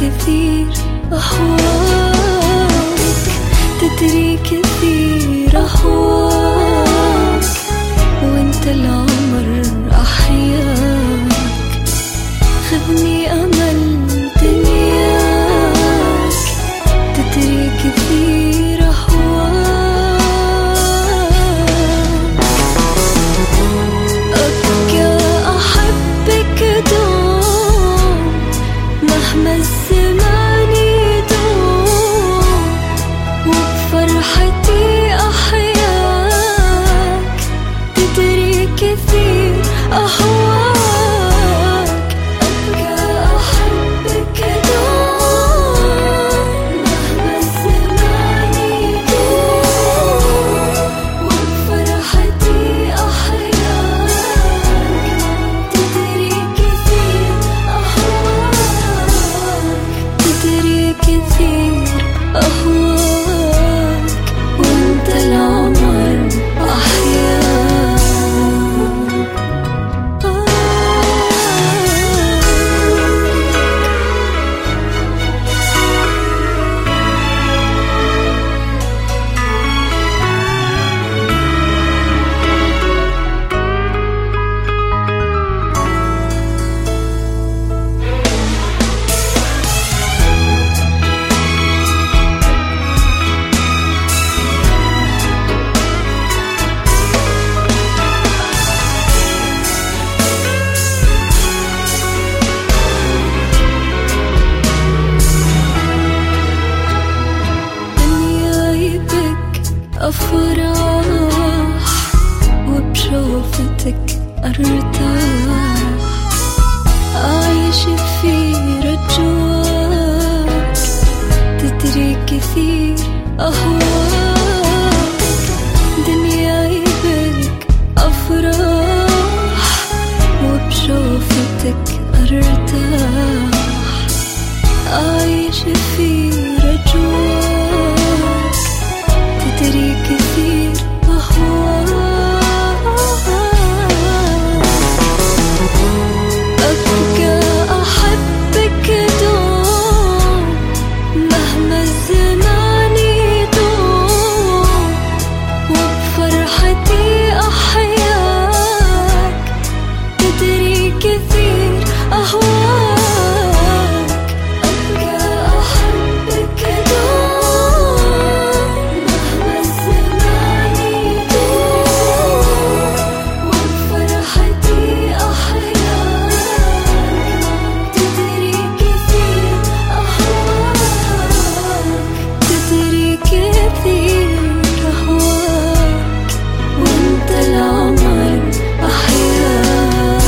كثير أهواك، تدري كثير أهواك، وانت العمر أحياك، خذني أمل دنياك، تدري كثير أهواك، أبقى أحبك دوم مهما الزمان يدوم، وبفرحتي أحياك، تدري كثير أهواك، أبقى أحبك دوم مهما الزمان يدوم، وبفرحتي أحياك، تدري كثير أهواك، تدري كثير أهواك، وانت العمر أحياك. دنياي بك أفراح، وبشوفتك أرتاح، أعيش في رجواك، تدري كثير أهواك، دنياي بك أفراح، وبشوفتك أرتاح، أعيش في رجواك، تدري كثير أهواك، أبقى أحبك دوم مهما الزمان يدوم، وبفرحتي أحياك، تدري كثير أهواك، أبقى أحبك دوم مهما الزمان يدوم، وبفرحتي أحياك، تدري كثير أهواك، تدري كثير أهواك، وانت العمر أحياك.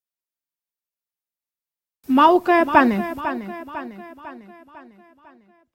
موقع بانل.